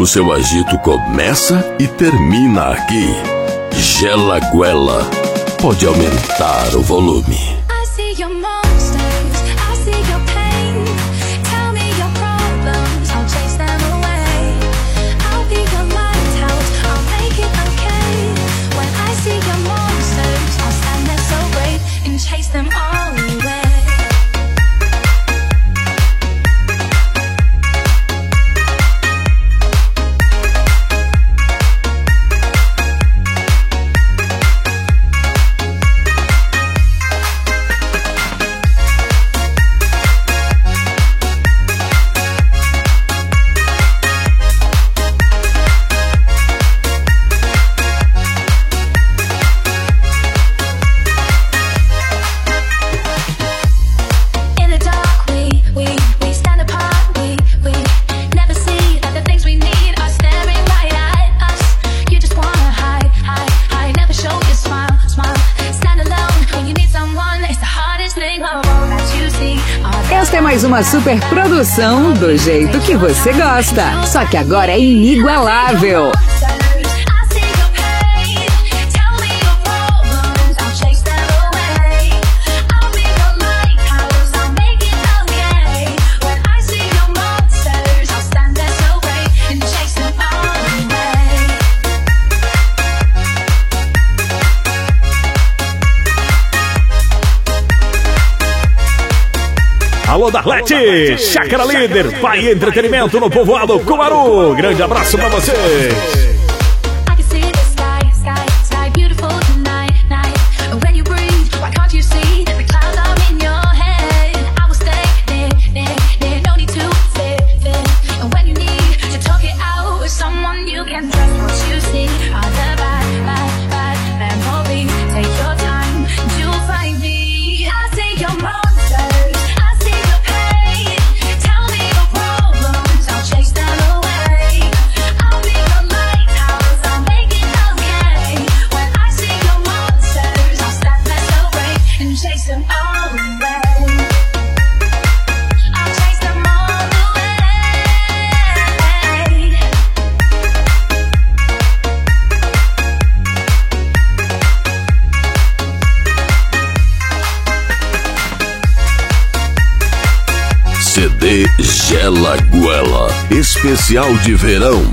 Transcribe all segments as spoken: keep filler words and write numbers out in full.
O seu agito começa e termina aqui. Gela Guela. Pode aumentar o volume. Esta é mais uma super produção do jeito que você gosta, só que agora é inigualável. Alô, Darlete, Chácara Líder, Pai Entretenimento no povoado Cumaru. Grande abraço pra vocês. C D Gela Guela, especial de verão.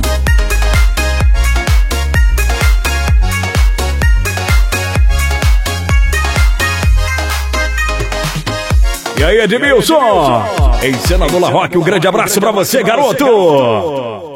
E aí, Edmilson? Em cena do La Rock, um grande abraço pra você, garoto!